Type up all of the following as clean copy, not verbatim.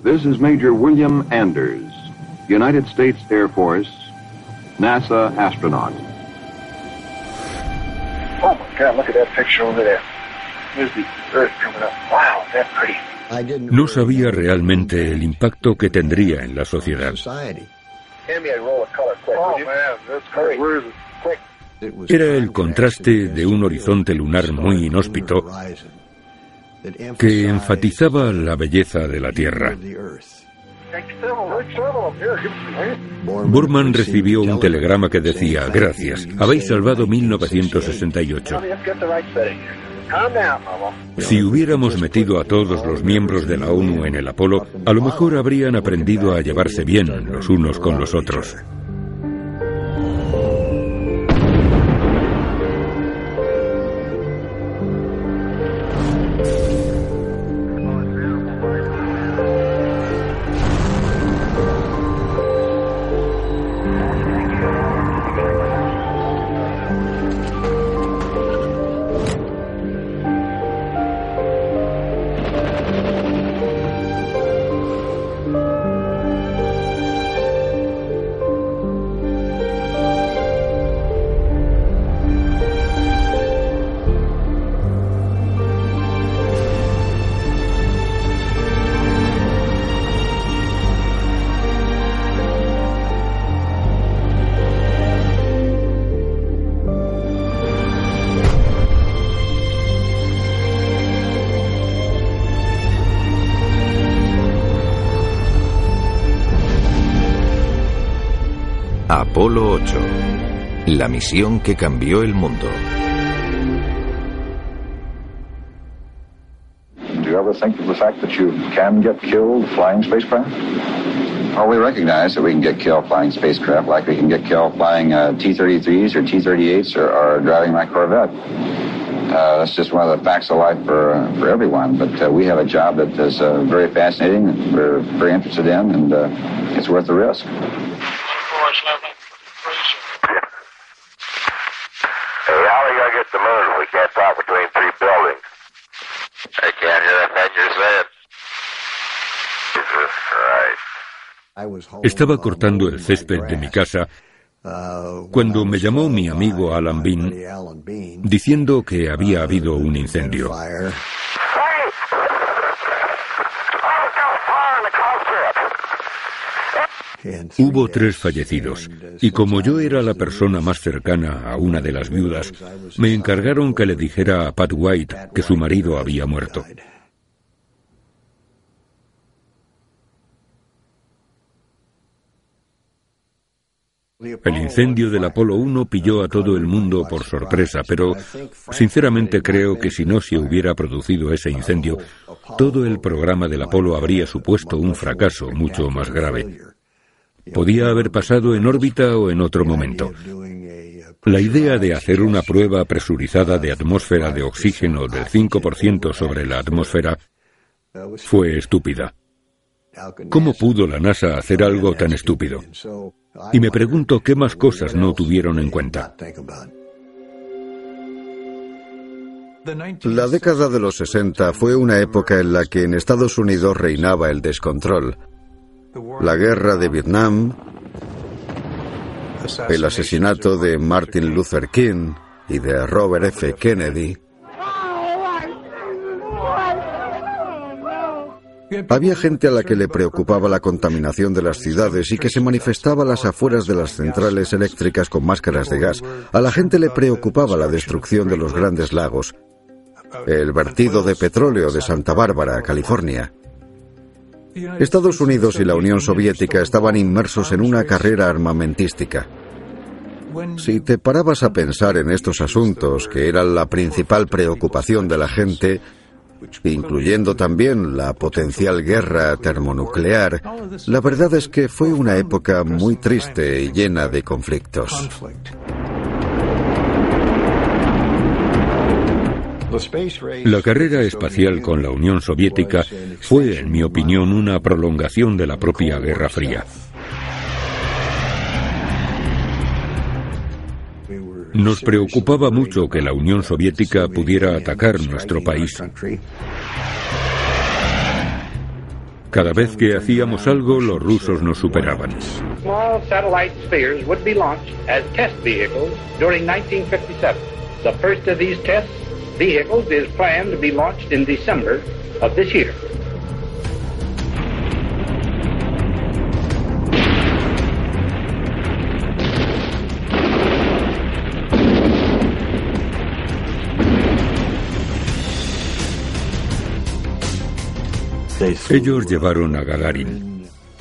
This is Major William Anders, United States Air Force, NASA astronaut. Oh my God, look at that picture over there. There's the Earth coming up. Wow, that's pretty. No sabía realmente el impacto que tendría en la sociedad. Era el contraste de un horizonte lunar muy inhóspito que enfatizaba la belleza de la Tierra. Borman recibió un telegrama que decía: gracias, habéis salvado 1968. Si hubiéramos metido a todos los miembros de la ONU en el Apolo, a lo mejor habrían aprendido a llevarse bien los unos con los otros. Apolo 8, la misión que cambió el mundo. Do you ever think of the fact that you can get killed flying spacecraft? Well, we recognize that we can get killed flying spacecraft, like we can get killed flying T-33s or T-38s or driving my Corvette. That's just one of the facts of life for everyone. But we have a job that is very fascinating, and we're very interested in, and it's worth the risk. Hey, how are we going to get the moon? We can't talk between three buildings. I can't hear a thing you're saying. Jesus Christ. Estaba cortando el césped de mi casa cuando me llamó mi amigo Alan Bean diciendo que había habido un incendio. Hubo 3 fallecidos, y como yo era la persona más cercana a una de las viudas, me encargaron que le dijera a Pat White que su marido había muerto. El incendio del Apolo 1 pilló a todo el mundo por sorpresa, pero sinceramente creo que si no se hubiera producido ese incendio, todo el programa del Apolo habría supuesto un fracaso mucho más grave. Podía haber pasado en órbita o en otro momento. La idea de hacer una prueba presurizada de atmósfera de oxígeno del 5% sobre la atmósfera fue estúpida. ¿Cómo pudo la NASA hacer algo tan estúpido? Y me pregunto qué más cosas no tuvieron en cuenta. La década de los 60 fue una época en la que en Estados Unidos reinaba el descontrol. La guerra de Vietnam, el asesinato de Martin Luther King y de Robert F. Kennedy. Había gente a la que le preocupaba la contaminación de las ciudades y que se manifestaba a las afueras de las centrales eléctricas con máscaras de gas. A la gente le preocupaba la destrucción de los grandes lagos, el vertido de petróleo de Santa Bárbara, California. Estados Unidos y la Unión Soviética estaban inmersos en una carrera armamentística. Si te parabas a pensar en estos asuntos, que eran la principal preocupación de la gente, incluyendo también la potencial guerra termonuclear, la verdad es que fue una época muy triste y llena de conflictos. La carrera espacial con la Unión Soviética fue, en mi opinión, una prolongación de la propia Guerra Fría. Nos preocupaba mucho que la Unión Soviética pudiera atacar nuestro país. Cada vez que hacíamos algo, los rusos nos superaban. Small satellite spheres would be launched as test vehicles during 1957. The first of these test vehicles is planned to be launched in December of this year. Ellos llevaron a Gagarin.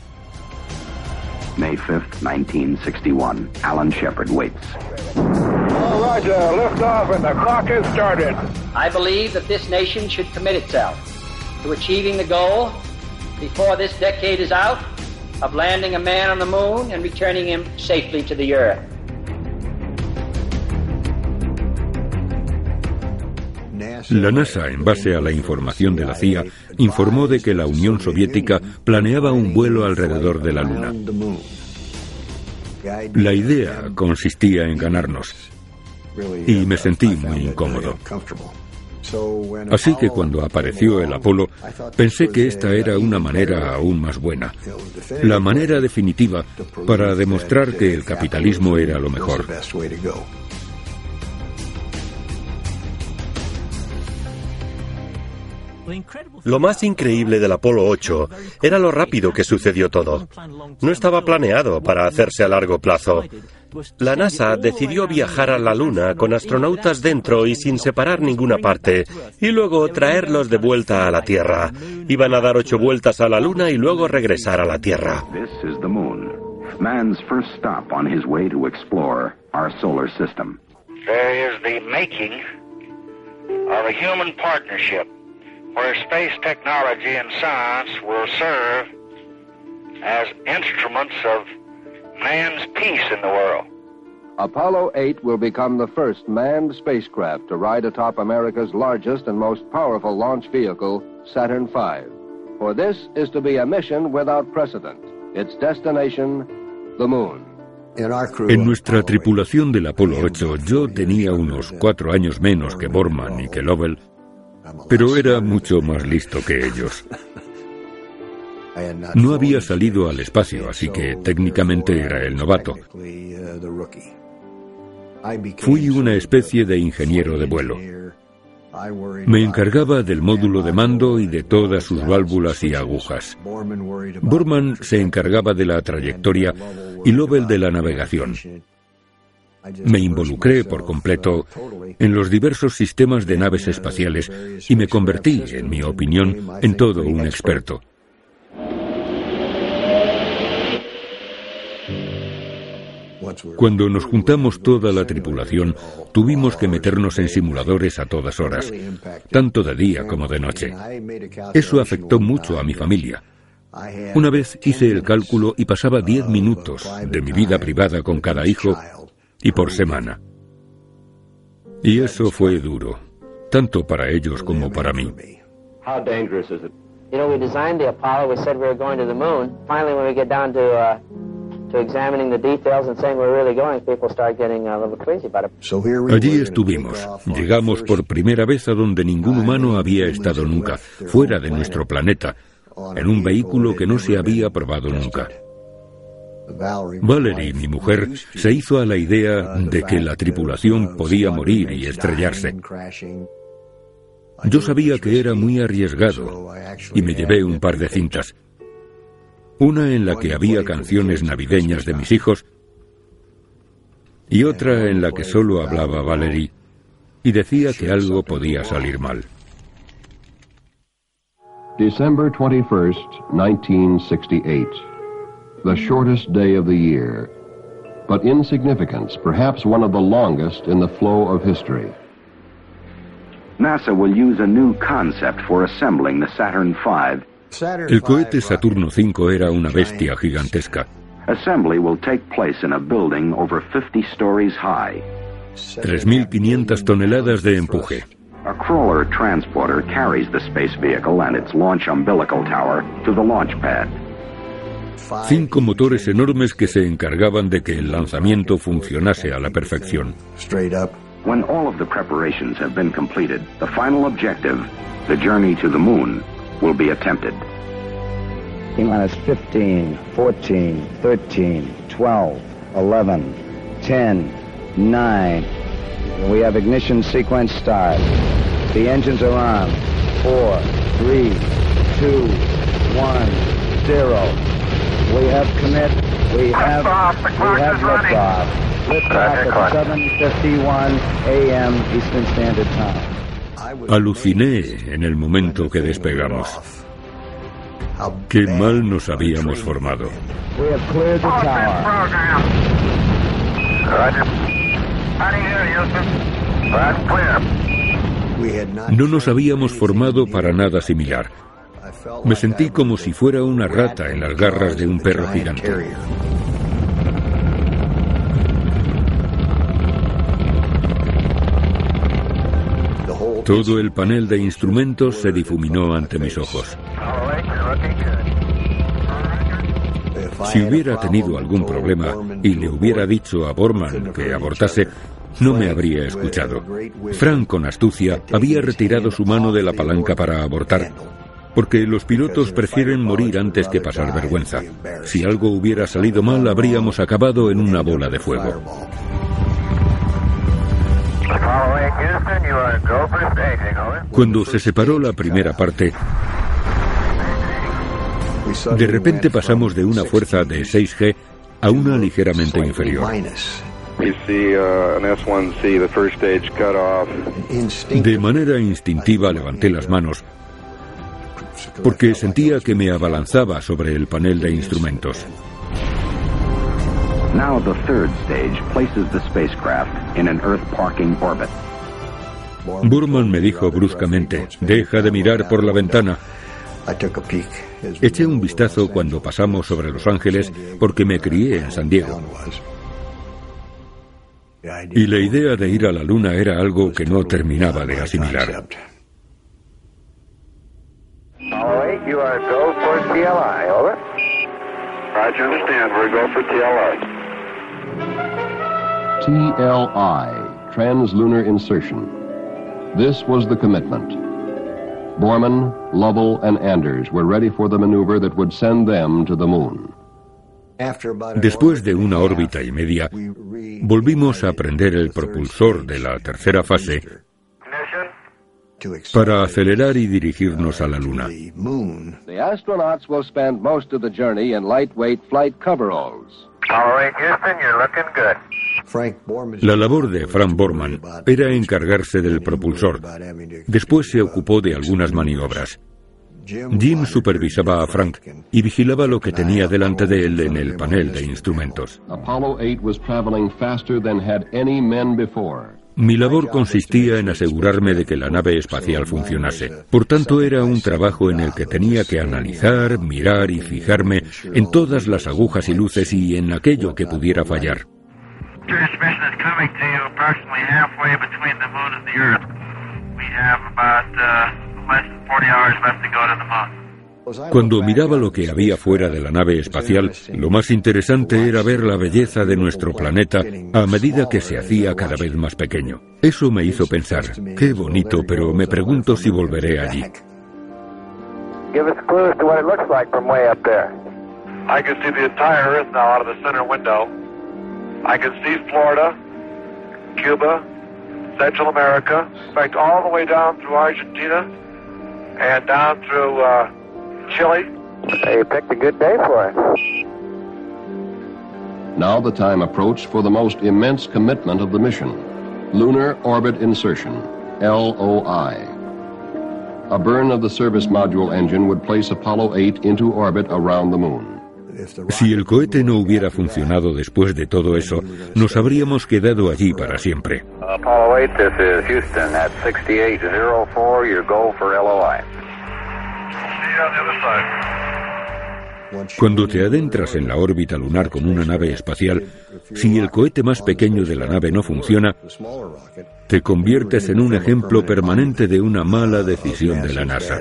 May 5th, 1961. Alan Shepard waits. Roger, lift off and the clock has started. I believe that this nation should commit itself to achieving the goal before this decade is out of landing a man on the moon and returning him safely to the earth. La NASA, en base a la información de la CIA, informó de que la Unión Soviética planeaba un vuelo alrededor de la Luna. La idea consistía en ganarnos, y me sentí muy incómodo. Así que cuando apareció el Apolo, pensé que esta era una manera aún más buena, la manera definitiva para demostrar que el capitalismo era lo mejor. Lo más increíble del Apolo 8 era lo rápido que sucedió todo. No estaba planeado para hacerse a largo plazo. La NASA decidió viajar a la Luna con astronautas dentro y sin separar ninguna parte, y luego traerlos de vuelta a la Tierra. Iban a dar 8 vueltas a la Luna y luego regresar a la Tierra. This is the moon. Man's first stop on his way to explore our solar system. There is the making of a human partnership where space technology and science will serve as instruments of man's peace in the world. Apollo 8 will become the first manned spacecraft to ride atop America's largest and most powerful launch vehicle, Saturn V. For this is to be a mission without precedent. Its destination, the moon. En nuestra tripulación del Apolo 8, yo tenía unos 4 años menos que Borman y que Lovell, pero era mucho más listo que ellos. No había salido al espacio, así que técnicamente era el novato. Fui una especie de ingeniero de vuelo. Me encargaba del módulo de mando y de todas sus válvulas y agujas. Borman se encargaba de la trayectoria y Lovell de la navegación. Me involucré por completo en los diversos sistemas de naves espaciales y me convertí, en mi opinión, en todo un experto. Cuando nos juntamos toda la tripulación, tuvimos que meternos en simuladores a todas horas, tanto de día como de noche. Eso afectó mucho a mi familia. Una vez hice el cálculo y pasaba 10 minutos de mi vida privada con cada hijo y por semana. Y eso fue duro, tanto para ellos como para mí. How dangerous is it? You know, we designed the Apollo, we said we were going to the moon. Finally, when we get down to examining the details and saying we're really going, people start getting a little crazy about it. Allí estuvimos. Llegamos por primera vez a donde ningún humano había estado nunca, fuera de nuestro planeta, en un vehículo que no se había probado nunca. Valerie, mi mujer, se hizo a la idea de que la tripulación podía morir y estrellarse. Yo sabía que era muy arriesgado y me llevé un par de cintas. Una en la que había canciones navideñas de mis hijos y otra en la que solo hablaba Valerie y decía que algo podía salir mal. December 21st, 1968. The shortest day of the year, but in significance, perhaps one of the longest in the flow of history. NASA will use a new concept for assembling the Saturn V. El cohete Saturno V era una bestia gigantesca. Assembly will take place in a building over 50 stories high. 3.500 toneladas de empuje. A crawler transporter carries the space vehicle and its launch umbilical tower to the launch pad. 5 motores enormes que se encargaban de que el lanzamiento funcionase a la perfección. When all of the preparations have been completed, the final objective, the journey to the moon, will be attempted. T-minus 15, 14, 13, 12, 11, 10, 9. We have ignition sequence start. The engines are on. 4, 3, 2, 1, 0. We have commit. We have liftoff. Liftoff at 7:51 a.m. Eastern Standard Time. Aluciné en el momento que despegamos. Qué mal nos habíamos formado. We have cleared the tower. No nos habíamos formado para nada similar. Me sentí como si fuera una rata en las garras de un perro gigante. Todo el panel de instrumentos se difuminó ante mis ojos. Si hubiera tenido algún problema y le hubiera dicho a Borman que abortase, no me habría escuchado. Frank, con astucia, había retirado su mano de la palanca para abortar, porque los pilotos prefieren morir antes que pasar vergüenza. Si algo hubiera salido mal, habríamos acabado en una bola de fuego. Cuando se separó la primera parte, de repente pasamos de una fuerza de 6G a una ligeramente inferior. De manera instintiva levanté las manos, porque sentía que me abalanzaba sobre el panel de instrumentos. Now the third stage places the spacecraft in an Earth parking orbit. Borman me dijo bruscamente: deja de mirar por la ventana. Eché un vistazo cuando pasamos sobre Los Ángeles, porque me crié en San Diego. Y la idea de ir a la Luna era algo que no terminaba de asimilar. You are go for TLI, over. Roger, understand. We're go for TLI. TLI, Translunar Insertion. This was the commitment. Borman, Lovell, and Anders were ready for the maneuver that would send them to the moon. Después de una órbita y media, volvimos a prender el propulsor de la tercera fase para acelerar y dirigirnos a la Luna. The astronauts will spend most of the journey in lightweight flight coveralls. Houston, you're looking good. La labor de Frank Borman era encargarse del propulsor. Después se ocupó de algunas maniobras. Jim supervisaba a Frank y vigilaba lo que tenía delante de él en el panel de instrumentos. Apollo 8 was traveling faster than had any men before. Mi labor consistía en asegurarme de que la nave espacial funcionase. Por tanto, era un trabajo en el que tenía que analizar, mirar y fijarme en todas las agujas y luces y en aquello que pudiera fallar. Cuando miraba lo que había fuera de la nave espacial, lo más interesante era ver la belleza de nuestro planeta a medida que se hacía cada vez más pequeño. Eso me hizo pensar, qué bonito, pero me pregunto si volveré allí. Give us clues to what it looks like from way up there. I can see the entire Earth now out of the center window. I can see Florida, Cuba, Central America, in fact, all the way down through Argentina and down through Chile. You picked a good day for it. Now the time approached for the most immense commitment of the mission, Lunar Orbit Insertion, LOI. A burn of the service module engine would place Apollo 8 into orbit around the moon. Si el cohete no hubiera funcionado después de todo eso, nos habríamos quedado allí para siempre. Apollo 8, this is Houston at 6804, your goal for LOI. Cuando te adentras en la órbita lunar con una nave espacial, si el cohete más pequeño de la nave no funciona, te conviertes en un ejemplo permanente de una mala decisión de la NASA.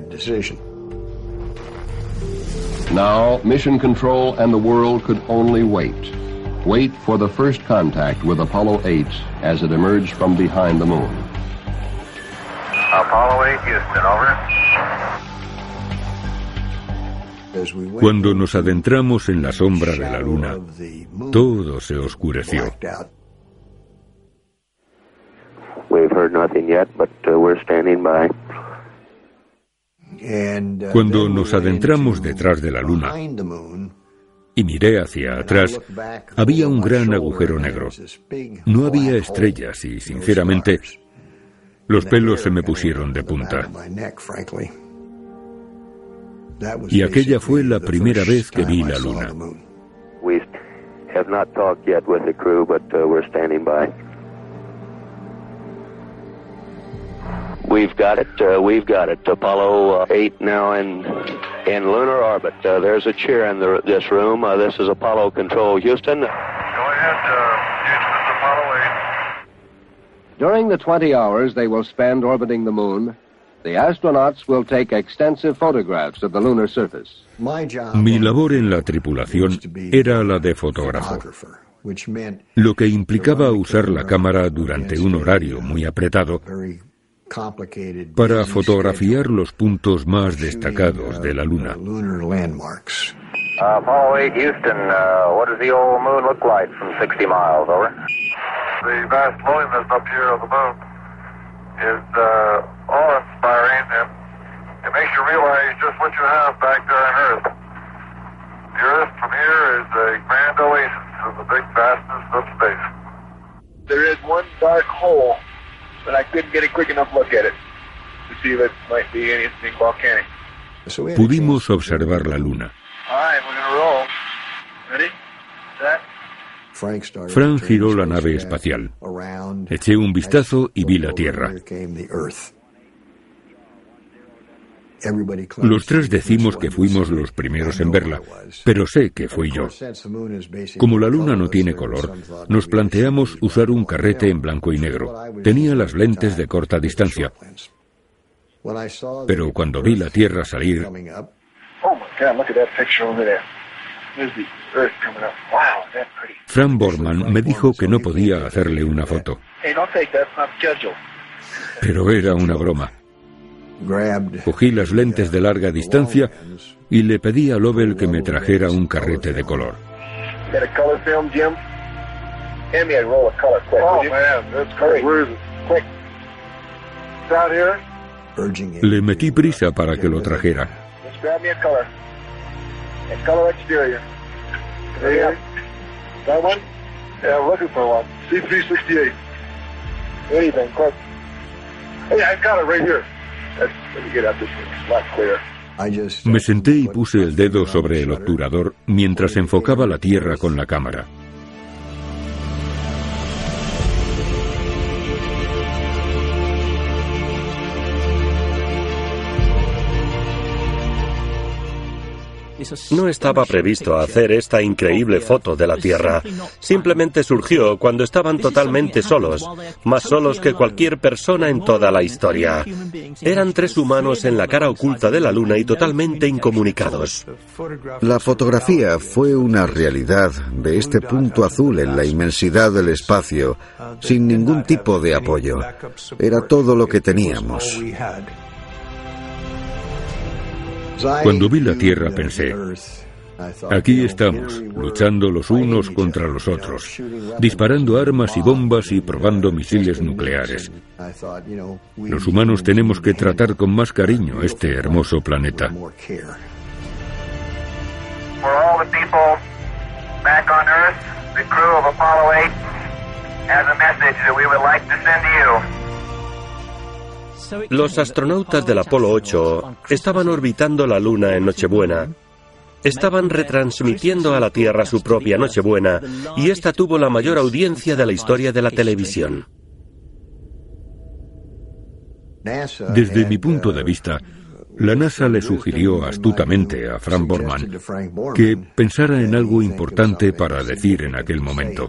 Now, Mission Control and the world could only wait. Wait for the first contact with Apollo 8 as it emerged from behind the moon. Apollo 8, Houston, over. Cuando nos adentramos en la sombra de la luna, todo se oscureció. Cuando nos adentramos detrás de la luna y miré hacia atrás, había un gran agujero negro. No había estrellas y, sinceramente, los pelos se me pusieron de punta. Y aquella fue la primera vez que vi la luna. We've got it. Apollo 8 now in lunar orbit. There's a chair in this room. This is Apollo Control. Houston. Go ahead, Houston, it's Apollo 8. During the 20 hours they will spend orbiting the moon, the astronauts will take extensive photographs of the lunar surface. Mi labor en la tripulación era la de fotógrafo, lo que implicaba usar la cámara durante un horario muy apretado para fotografiar los puntos más destacados de la luna. Apollo 8, Houston, what does the old moon look like from 60 miles, over? The vast loneliness up here of the moon is awe-inspiring, and it makes you realize just what you have back there on Earth. The Earth from here is a grand oasis of the big vastness of space. There is one dark hole, but I couldn't get a quick enough look at it to see if it might be anything volcanic. Pudimos observar la luna. All right, we're gonna roll. Ready? Set. Frank giró la nave espacial. Eché un vistazo y vi la Tierra. Los tres decimos que fuimos los primeros en verla, pero sé que fui yo. Como la luna no tiene color, nos planteamos usar un carrete en blanco y negro. Tenía las lentes de corta distancia. Pero cuando vi la Tierra salir, Frank Borman me dijo que no podía hacerle una foto. Pero era una broma. Cogí las lentes de larga distancia y le pedí a Lovell que me trajera un carrete de color. Le metí prisa para que lo trajera. C368. Anything, quick. Hey, I've got it right here. Let me get out this one. It's a lot clearer. Me senté y puse el dedo sobre el obturador mientras enfocaba la Tierra con la cámara. No estaba previsto hacer esta increíble foto de la Tierra. Simplemente surgió cuando estaban totalmente solos, más solos que cualquier persona en toda la historia. Eran tres humanos en la cara oculta de la Luna y totalmente incomunicados. La fotografía fue una realidad de este punto azul en la inmensidad del espacio, sin ningún tipo de apoyo. Era todo lo que teníamos. Cuando vi la Tierra pensé, aquí estamos, luchando los unos contra los otros, disparando armas y bombas y probando misiles nucleares. Los humanos tenemos que tratar con más cariño este hermoso planeta. For all the people back on Earth, the crew of Apollo 8 has a message that we would like to send to you. Los astronautas del Apolo 8 estaban orbitando la Luna en Nochebuena. Estaban retransmitiendo a la Tierra su propia Nochebuena, y esta tuvo la mayor audiencia de la historia de la televisión. Desde mi punto de vista, la NASA le sugirió astutamente a Frank Borman que pensara en algo importante para decir en aquel momento.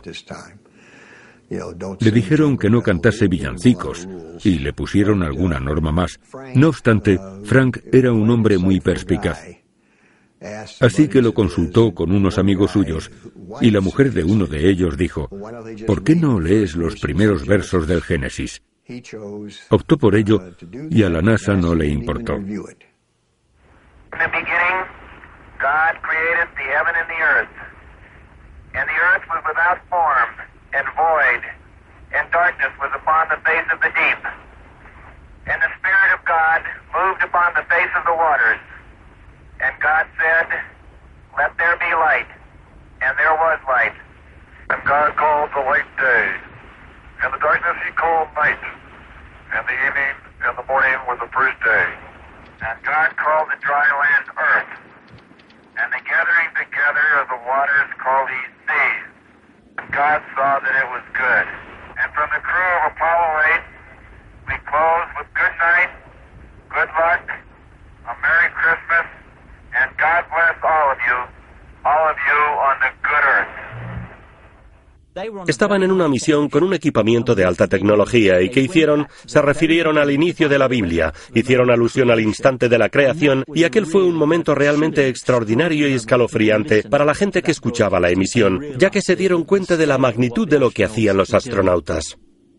Le dijeron que no cantase villancicos y le pusieron alguna norma más. No obstante, Frank era un hombre muy perspicaz. Así que lo consultó con unos amigos suyos y la mujer de uno de ellos dijo, ¿por qué no lees los primeros versos del Génesis? Optó por ello y a la NASA no le importó. In the beginning, God created the heaven and the earth. And the earth was without form and void, and darkness was upon the face of the deep. And the Spirit of God moved upon the face of the waters. And God said, "Let there be light." And there was light. And God called the light day, and the darkness he called night. And the evening and the morning was the first day. And God called the dry land earth. And the gathering together of the waters called he seas. And God saw that it was good. And from the crew of Apollo 8, we close with good night, good luck, a Merry Christmas, and God bless all of you on the good earth. Estaban en una misión con un equipamiento de alta tecnología y ¿qué hicieron? Se refirieron al inicio de la Biblia, hicieron alusión al instante de la creación y aquel fue un momento realmente extraordinario y escalofriante para la gente que escuchaba la emisión, ya que se dieron cuenta de la magnitud de lo que hacían los astronautas.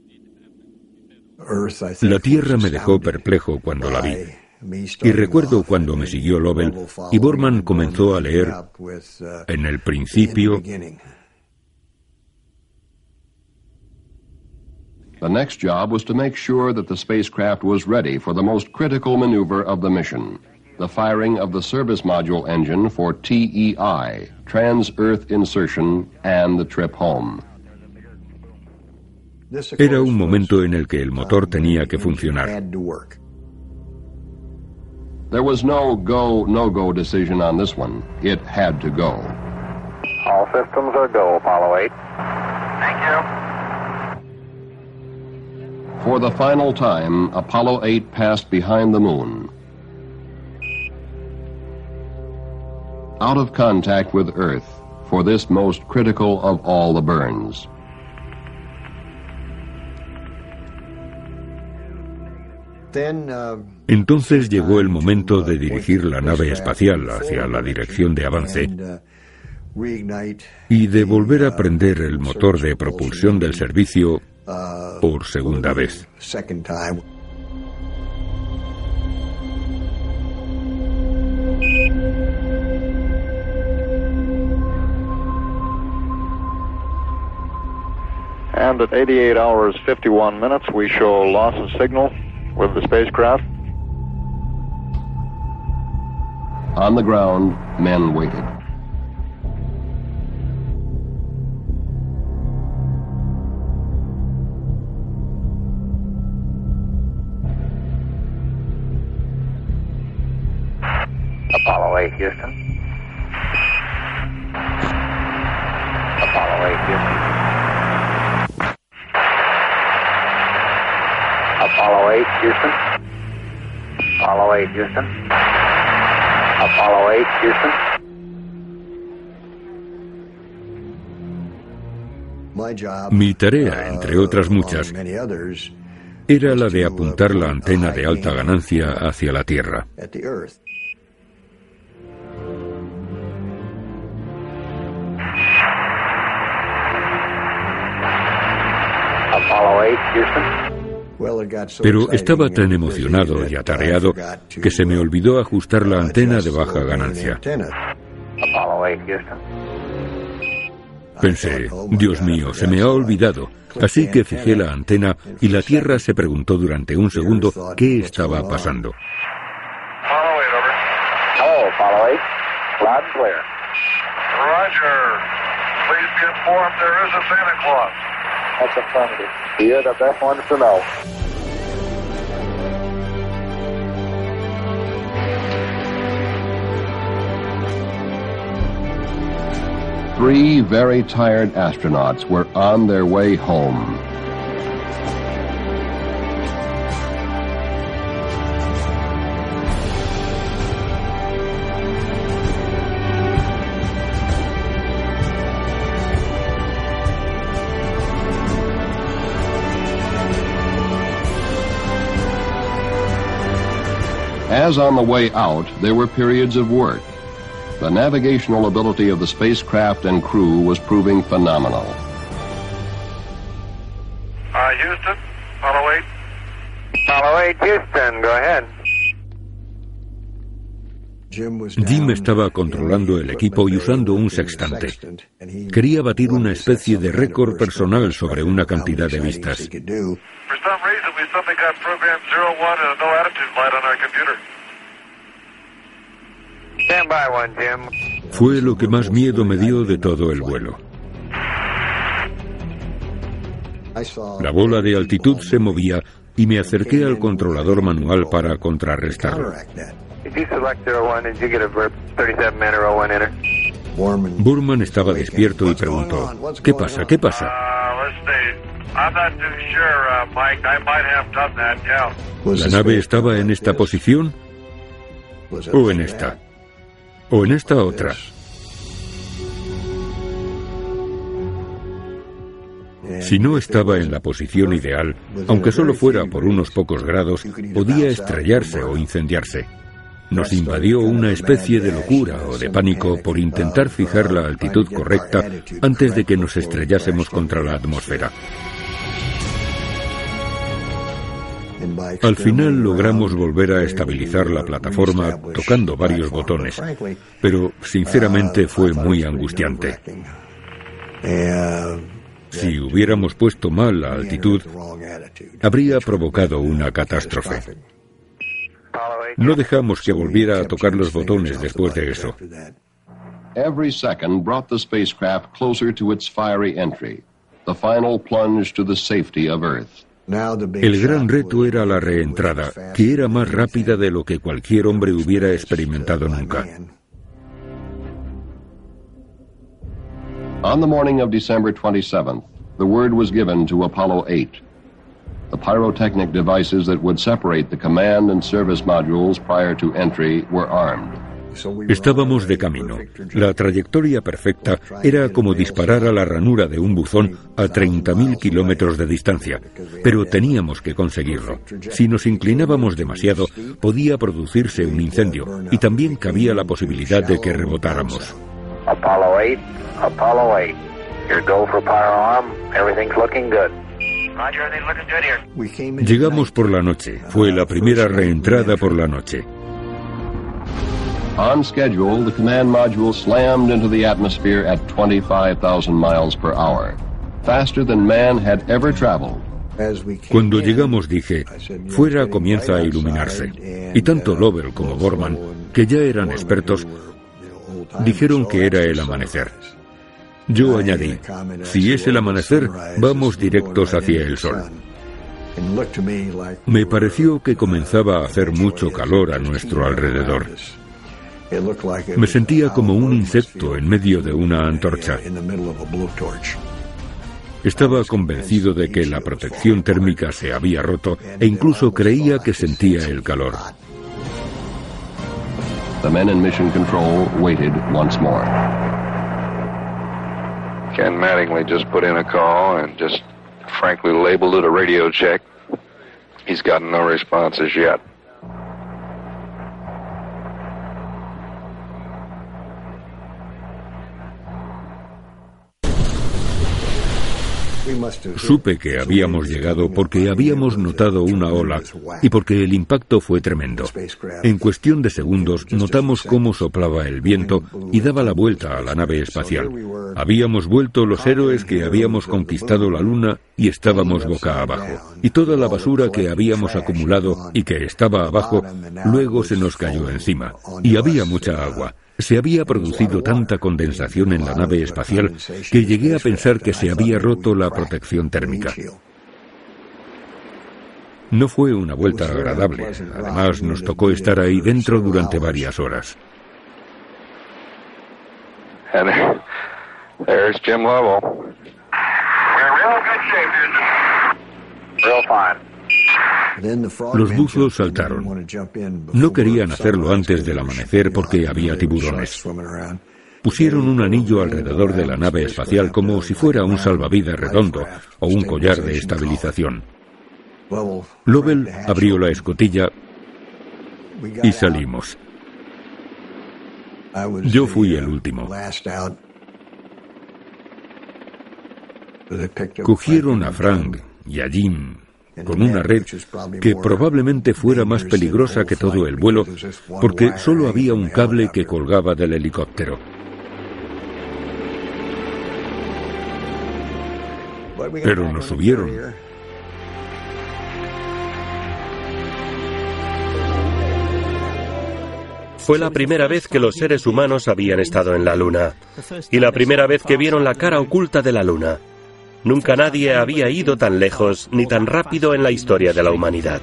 La Tierra me dejó perplejo cuando la vi. Y recuerdo cuando me siguió Lovell y Borman comenzó a leer en el principio. The next job was to make sure that the spacecraft was ready for the most critical maneuver of the mission, the firing of the service module engine for TEI, Trans-Earth Insertion, and the trip home. Era un momento en el que el motor tenía que funcionar. There was no go, no-go decision on this one. It had to go. All systems are go, Apollo 8. Thank you. For the final time, Apollo 8 passed behind the moon. Out of contact with Earth for this most critical of all the burns. Entonces llegó el momento de dirigir la nave espacial hacia la dirección de avance y de volver a prender el motor de propulsión del servicio por segunda vez. And at 88 hours 51 minutes, we show loss of signal with the spacecraft. On the ground, men waited. Apollo 8, Houston. Apollo 8, Houston. Apollo 8, Houston. Apollo 8, Houston. Apollo 8, Houston. Mi tarea, entre otras muchas, era la de apuntar la antena de alta ganancia hacia la Tierra. Apollo 8, Houston. Pero estaba tan emocionado y atareado que se me olvidó ajustar la antena de baja ganancia. Apollo 8, Houston. Pensé, Dios mío, se me ha olvidado. Así que fijé la antena y la Tierra se preguntó durante un segundo qué estaba pasando. Apollo 8, over. Hello, Apollo 8. Loud and clear. Roger. Please be informed there is a Santa Claus. That's affirmative. You're the best ones to know. Three very tired astronauts were on their way home. As on the way out, there were periods of work. The navigational ability of the spacecraft and crew was proving phenomenal. Houston, Apollo 8. Apollo 8, Houston, go ahead. Jim estaba controlando el equipo y usando un sextante. Quería batir una especie de récord personal sobre una cantidad de vistas. Fue lo que más miedo me dio de todo el vuelo. La bola de altitud se movía y me acerqué al controlador manual para contrarrestarlo. Burman estaba despierto y preguntó: ¿Qué pasa? ¿Qué pasa? ¿La nave estaba en esta posición? ¿O en esta? ¿O en esta otra? Si no estaba en la posición ideal, aunque solo fuera por unos pocos grados, podía estrellarse o incendiarse. Nos invadió una especie de locura o de pánico por intentar fijar la altitud correcta antes de que nos estrellásemos contra la atmósfera. Al final logramos volver a estabilizar la plataforma tocando varios botones, pero sinceramente fue muy angustiante. Si hubiéramos puesto mal la altitud, habría provocado una catástrofe. No dejamos que volviera a tocar los botones después de eso. Every second brought the spacecraft closer to its fiery entry, the final plunge to the safety of Earth. El gran reto era la reentrada, que era más rápida de lo que cualquier hombre hubiera experimentado nunca. On the morning of December 27th, the word was given to Apollo 8. The pyrotechnic devices that would separate the command and service modules prior to entry were armed. Estábamos de camino. La trayectoria perfecta era como disparar a la ranura de un buzón a 30.000 kilómetros de distancia, pero teníamos que conseguirlo. Si nos inclinábamos demasiado, podía producirse un incendio y también cabía la posibilidad de que rebotáramos. Apollo 8, Apollo 8. Your go for pyro arm. Everything's looking good. Roger, everything's looking good here. Llegamos por la noche. Fue la primera reentrada por la noche. On schedule, the command module slammed into the atmosphere at 25,000 miles per hour, faster than man had ever traveled. Cuando llegamos dije, fuera comienza a iluminarse. Y tanto Lovell como Borman, que ya eran expertos, dijeron que era el amanecer. Yo añadí, si es el amanecer, vamos directos hacia el sol. Me pareció que comenzaba a hacer mucho calor a nuestro alrededor. Me sentía como un insecto en medio de una antorcha. Estaba convencido de que la protección térmica se había roto e incluso creía que sentía el calor. The men in Mission Control waited once more. Ken Mattingly just put in a call and just frankly labeled it a radio check. He's gotten no responses yet. Supe que habíamos llegado porque habíamos notado una ola y porque el impacto fue tremendo. En cuestión de segundos notamos cómo soplaba el viento y daba la vuelta a la nave espacial. Habíamos vuelto los héroes que habíamos conquistado la Luna y estábamos boca abajo. Y toda la basura que habíamos acumulado y que estaba abajo, luego se nos cayó encima. Y había mucha agua. Se había producido tanta condensación en la nave espacial que llegué a pensar que se había roto la protección térmica. No fue una vuelta agradable. Además, nos tocó estar ahí dentro durante varias horas. And there's Jim Lovell. We're in real good shape, real fine. Los buzos saltaron. No querían hacerlo antes del amanecer porque había tiburones. Pusieron un anillo alrededor de la nave espacial como si fuera un salvavidas redondo o un collar de estabilización. Lovell abrió la escotilla y salimos. Yo fui el último. Cogieron a Frank y a Jim con una red que probablemente fuera más peligrosa que todo el vuelo, porque solo había un cable que colgaba del helicóptero. Pero nos subieron. Fue la primera vez que los seres humanos habían estado en la Luna, y la primera vez que vieron la cara oculta de la Luna. Nunca nadie había ido tan lejos ni tan rápido en la historia de la humanidad.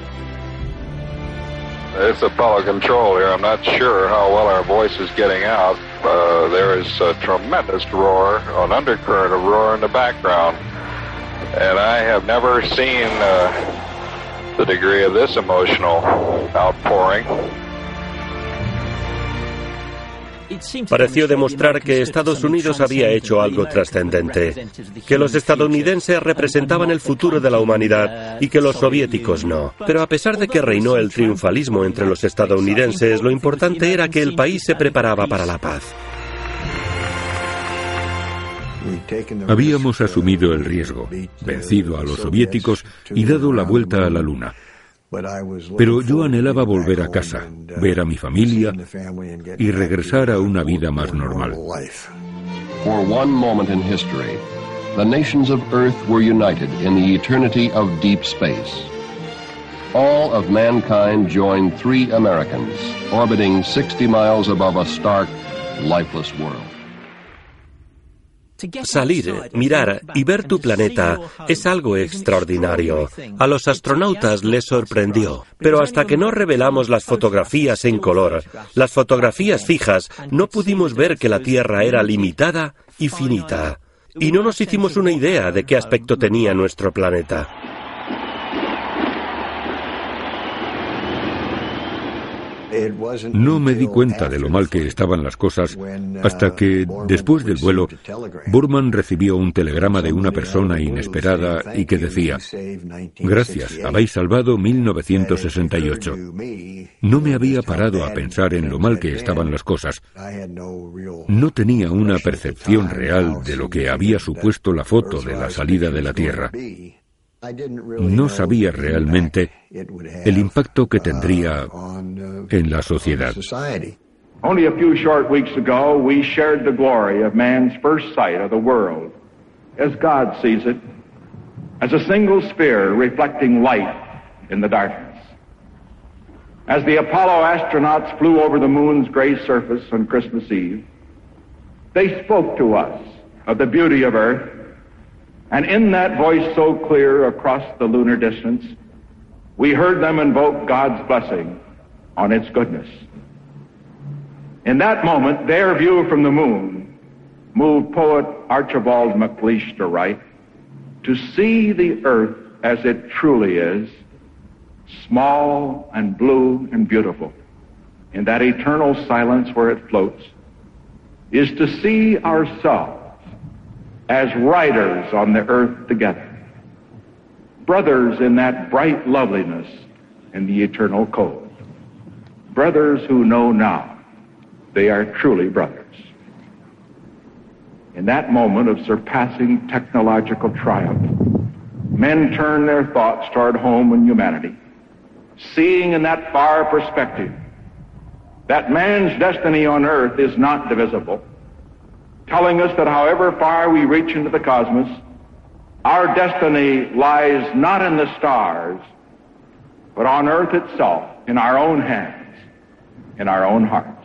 It's Apollo Control here. I'm not sure how well our voice is getting out. There is a tremendous roar, an undercurrent of roar in the background. And I have never seen the degree of this emotional outpouring. Pareció demostrar que Estados Unidos había hecho algo trascendente, que los estadounidenses representaban el futuro de la humanidad y que los soviéticos no. Pero a pesar de que reinó el triunfalismo entre los estadounidenses, lo importante era que el país se preparaba para la paz. Habíamos asumido el riesgo, vencido a los soviéticos y dado la vuelta a la Luna. Pero yo anhelaba volver a casa, ver a mi familia y regresar a una vida más normal. For one moment in history, the nations of Earth were united in the eternity of deep space. All of mankind joined 3 Americans, orbiting 60 miles above a stark, lifeless world. Salir, mirar y ver tu planeta es algo extraordinario. A los astronautas les sorprendió, pero hasta que no revelamos las fotografías en color, las fotografías fijas, no pudimos ver que la Tierra era limitada y finita. Y no nos hicimos una idea de qué aspecto tenía nuestro planeta. No me di cuenta de lo mal que estaban las cosas hasta que, después del vuelo, Borman recibió un telegrama de una persona inesperada y que decía: «Gracias, habéis salvado 1968». No me había parado a pensar en lo mal que estaban las cosas. No tenía una percepción real de lo que había supuesto la foto de la salida de la Tierra. No sabía realmente el impacto que tendría en la sociedad. Only a few short weeks ago, we shared the glory of man's first sight of the world, as God sees it, as a single sphere reflecting light in the darkness. As the Apollo astronauts flew over the moon's gray surface on Christmas Eve, they spoke to us of the beauty of Earth. And in that voice so clear across the lunar distance, we heard them invoke God's blessing on its goodness. In that moment, their view from the moon moved poet Archibald MacLeish to write, "To see the earth as it truly is, small and blue and beautiful, in that eternal silence where it floats, is to see ourselves as riders on the earth together, brothers in that bright loveliness in the eternal cold, brothers who know now they are truly brothers." In that moment of surpassing technological triumph, men turn their thoughts toward home and humanity, seeing in that far perspective that man's destiny on earth is not divisible, telling us that however far we reach into the cosmos, our destiny lies not in the stars, but on earth itself, in our own hands, in our own hearts.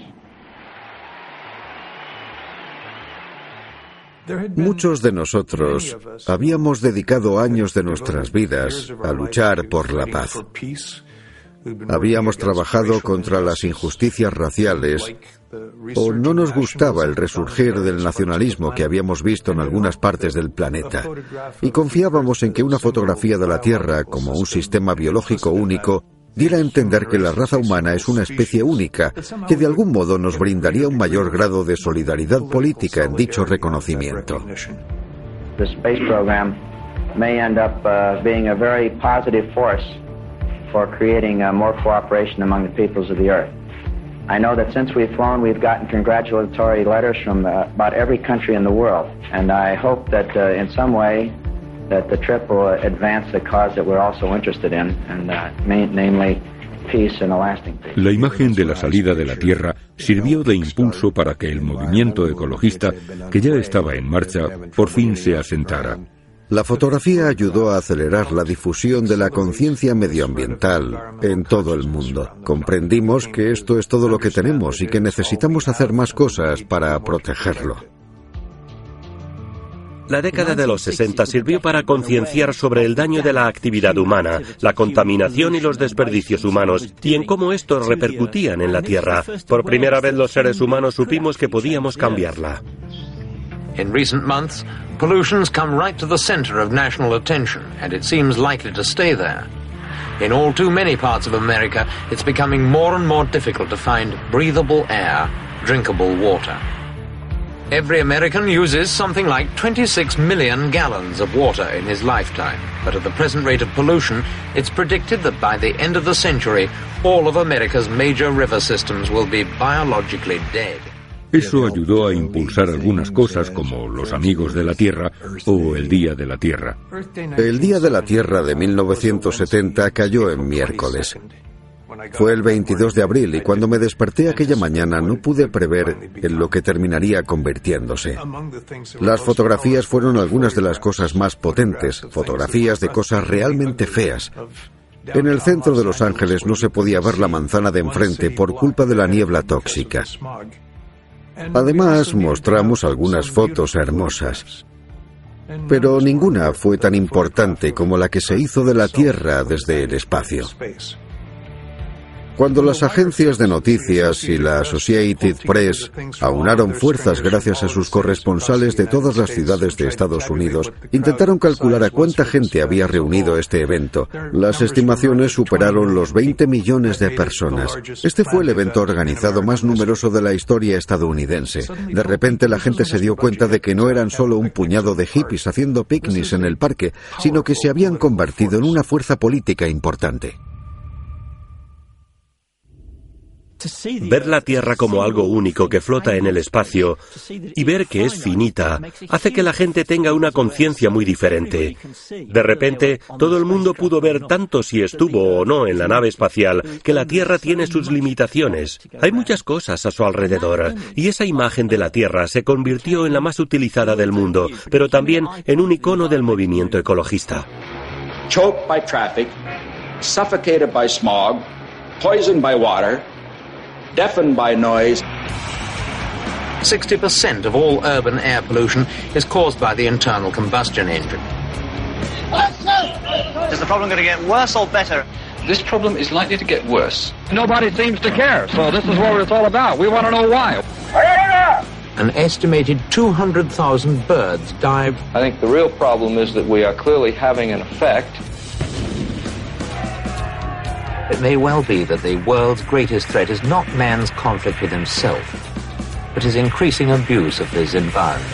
Muchos de nosotros habíamos dedicado años de nuestras vidas a luchar por la paz. Habíamos trabajado contra las injusticias raciales, o no nos gustaba el resurgir del nacionalismo que habíamos visto en algunas partes del planeta, y confiábamos en que una fotografía de la Tierra como un sistema biológico único diera a entender que la raza humana es una especie única, que de algún modo nos brindaría un mayor grado de solidaridad política en dicho reconocimiento. The space program may end up being a very positive force for creating more cooperation among the peoples of the Earth. I know that since we've flown, we've gotten congratulatory letters from about every country in the world, and I hope that in some way that the trip will advance the cause that we're also interested in, and namely peace and a lasting peace. La imagen de la salida de la Tierra sirvió de impulso para que el movimiento ecologista, que ya estaba en marcha, por fin se asentara. La fotografía ayudó a acelerar la difusión de la conciencia medioambiental en todo el mundo. Comprendimos que esto es todo lo que tenemos y que necesitamos hacer más cosas para protegerlo. La década de los 60 sirvió para concienciar sobre el daño de la actividad humana, la contaminación y los desperdicios humanos, y en cómo estos repercutían en la Tierra. Por primera vez los seres humanos supimos que podíamos cambiarla. In recent months, pollution's come right to the center of national attention, and it seems likely to stay there. In all too many parts of America, it's becoming more and more difficult to find breathable air, drinkable water. Every American uses something like 26 million gallons of water in his lifetime, but at the present rate of pollution, it's predicted that by the end of the century, all of America's major river systems will be biologically dead. Eso ayudó a impulsar algunas cosas como los Amigos de la Tierra o el Día de la Tierra. El Día de la Tierra de 1970 cayó en miércoles. Fue el 22 de abril y cuando me desperté aquella mañana no pude prever en lo que terminaría convirtiéndose. Las fotografías fueron algunas de las cosas más potentes, fotografías de cosas realmente feas. En el centro de Los Ángeles no se podía ver la manzana de enfrente por culpa de la niebla tóxica. Además, mostramos algunas fotos hermosas, pero ninguna fue tan importante como la que se hizo de la Tierra desde el espacio. Cuando las agencias de noticias y la Associated Press aunaron fuerzas gracias a sus corresponsales de todas las ciudades de Estados Unidos, intentaron calcular a cuánta gente había reunido este evento. Las estimaciones superaron los 20 millones de personas. Este fue el evento organizado más numeroso de la historia estadounidense. De repente la gente se dio cuenta de que no eran solo un puñado de hippies haciendo picnics en el parque, sino que se habían convertido en una fuerza política importante. Ver la Tierra como algo único que flota en el espacio y ver que es finita hace que la gente tenga una conciencia muy diferente. De repente, todo el mundo pudo ver tanto si estuvo o no en la nave espacial que la Tierra tiene sus limitaciones. Hay muchas cosas a su alrededor y esa imagen de la Tierra se convirtió en la más utilizada del mundo, pero también en un icono del movimiento ecologista. Choked by traffic, suffocated by smog, poisoned by water, deafened by noise. 60% of all urban air pollution is caused by the internal combustion engine. Is the problem going to get worse or better? This problem is likely to get worse. Nobody seems to care, so this is what it's all about. We want to know why. An estimated 200,000 birds died. I think the real problem is that we are clearly having an effect. It may well be that the world's greatest threat is not man's conflict with himself, but his increasing abuse of his environment.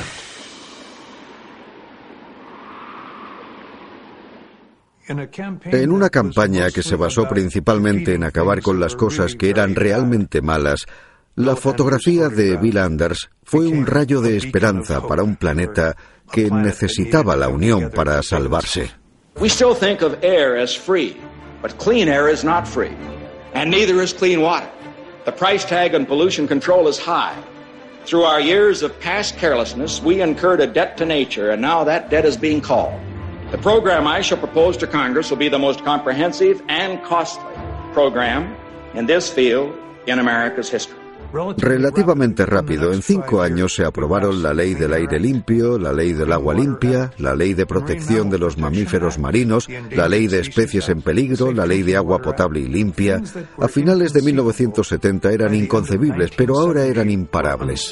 En una campaña que se basó principalmente en acabar con las cosas que eran realmente malas, la fotografía de Bill Anders fue un rayo de esperanza para un planeta que necesitaba la unión para salvarse. We still think of air as free. But clean air is not free, and neither is clean water. The price tag on pollution control is high. Through our years of past carelessness, we incurred a debt to nature, and now that debt is being called. The program I shall propose to Congress will be the most comprehensive and costly program in this field in America's history. Relativamente rápido, en 5 años se aprobaron la Ley del Aire Limpio, la Ley del Agua Limpia, la Ley de Protección de los Mamíferos Marinos, la Ley de Especies en Peligro, la Ley de Agua Potable y Limpia. A finales de 1970 eran inconcebibles, pero ahora eran imparables.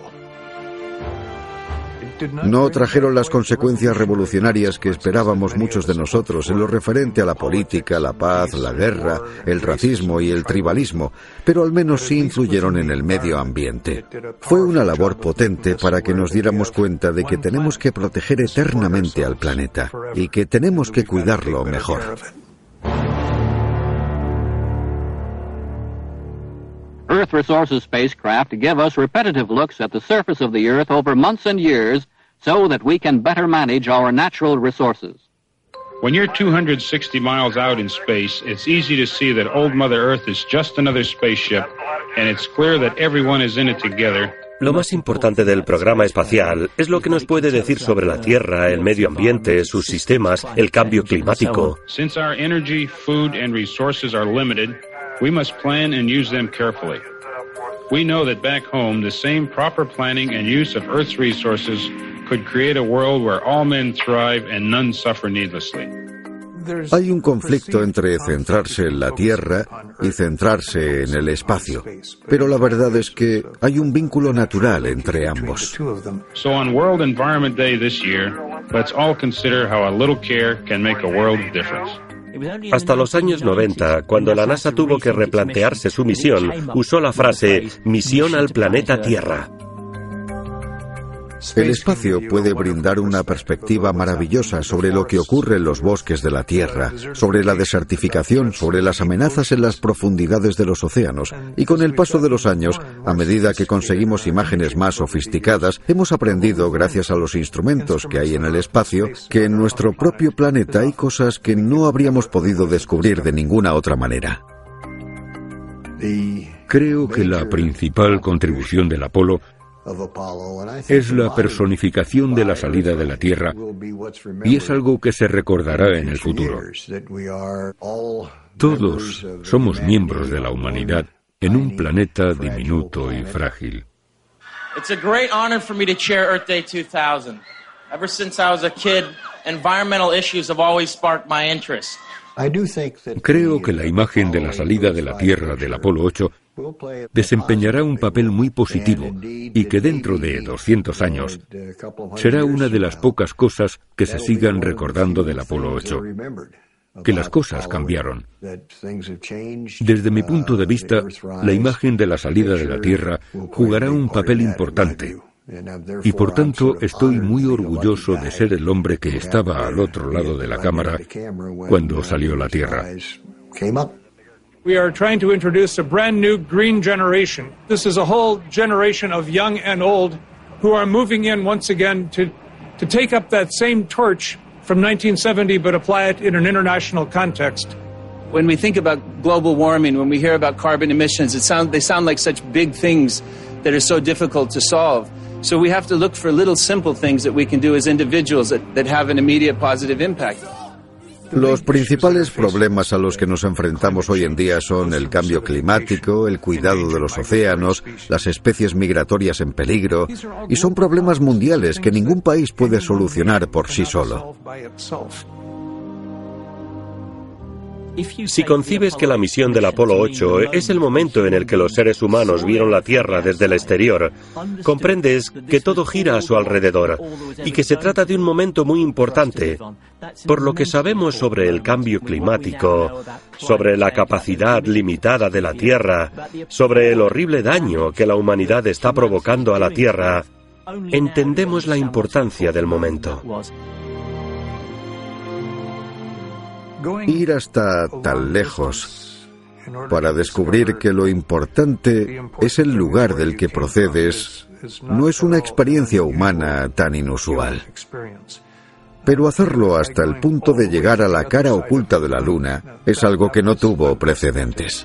No trajeron las consecuencias revolucionarias que esperábamos muchos de nosotros en lo referente a la política, la paz, la guerra, el racismo y el tribalismo, pero al menos sí influyeron en el medio ambiente. Fue una labor potente para que nos diéramos cuenta de que tenemos que proteger eternamente al planeta y que tenemos que cuidarlo mejor. Earth Resources spacecraft give us repetitive looks at the surface of the Earth over months and years so that we can better manage our natural resources. When you're 260 miles out in space, it's easy to see that old Mother Earth is just another spaceship, and it's clear that everyone is in it together. Lo más importante del programa espacial es lo que nos puede decir sobre la Tierra, el medio ambiente, sus sistemas, el cambio climático. Since our energy, food, and resources are limited, we must plan and use them carefully. We know that back home, the same proper planning and use of Earth's resources could create a world where all men thrive and none suffer needlessly. Hay un conflicto entre centrarse en la Tierra y centrarse en el espacio, pero la verdad es que hay un vínculo natural entre ambos. So on World Environment Day this year, let's all consider how a little care can make a world of difference. Hasta los años 90, cuando la NASA tuvo que replantearse su misión, usó la frase «misión al planeta Tierra». El espacio puede brindar una perspectiva maravillosa sobre lo que ocurre en los bosques de la Tierra, sobre la desertificación, sobre las amenazas en las profundidades de los océanos. Y con el paso de los años, a medida que conseguimos imágenes más sofisticadas, hemos aprendido, gracias a los instrumentos que hay en el espacio, que en nuestro propio planeta hay cosas que no habríamos podido descubrir de ninguna otra manera. Creo que la principal contribución del Apolo es la personificación de la salida de la Tierra, y es algo que se recordará en el futuro. Todos somos miembros de la humanidad en un planeta diminuto y frágil. It's a great honor for me to chair Earth Day 2000. Ever since I was a kid, environmental issues have always sparked my interest. Creo que la imagen de la salida de la Tierra del Apolo 8 desempeñará un papel muy positivo y que dentro de 200 años será una de las pocas cosas que se sigan recordando del Apolo 8. Que las cosas cambiaron. Desde mi punto de vista, la imagen de la salida de la Tierra jugará un papel importante. Y por tanto estoy muy orgulloso de ser el hombre que estaba al otro lado de la cámara cuando salió la Tierra. We are trying to introduce a brand new green generation. This is a whole generation of young and old who are moving in once again to take up that same torch from 1970 but apply it in an international context. When we think about global warming, when we hear about carbon emissions, they sound like such big things that are so difficult to solve. So we have to look for little simple things that we can do as individuals that have an immediate positive impact. Los principales problemas a los que nos enfrentamos hoy en día son el cambio climático, el cuidado de los océanos, las especies migratorias en peligro, y son problemas mundiales que ningún país puede solucionar por sí solo. Si concibes que la misión del Apolo 8 es el momento en el que los seres humanos vieron la Tierra desde el exterior, comprendes que todo gira a su alrededor y que se trata de un momento muy importante, por lo que sabemos sobre el cambio climático, sobre la capacidad limitada de la Tierra, sobre el horrible daño que la humanidad está provocando a la Tierra. Entendemos la importancia del momento. Ir hasta tan lejos para descubrir que lo importante es el lugar del que procedes no es una experiencia humana tan inusual. Pero hacerlo hasta el punto de llegar a la cara oculta de la Luna es algo que no tuvo precedentes.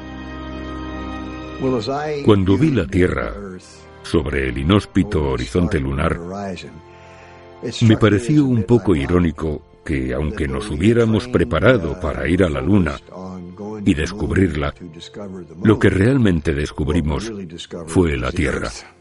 Cuando vi la Tierra sobre el inhóspito horizonte lunar, me pareció un poco irónico que, aunque nos hubiéramos preparado para ir a la Luna y descubrirla, lo que realmente descubrimos fue la Tierra.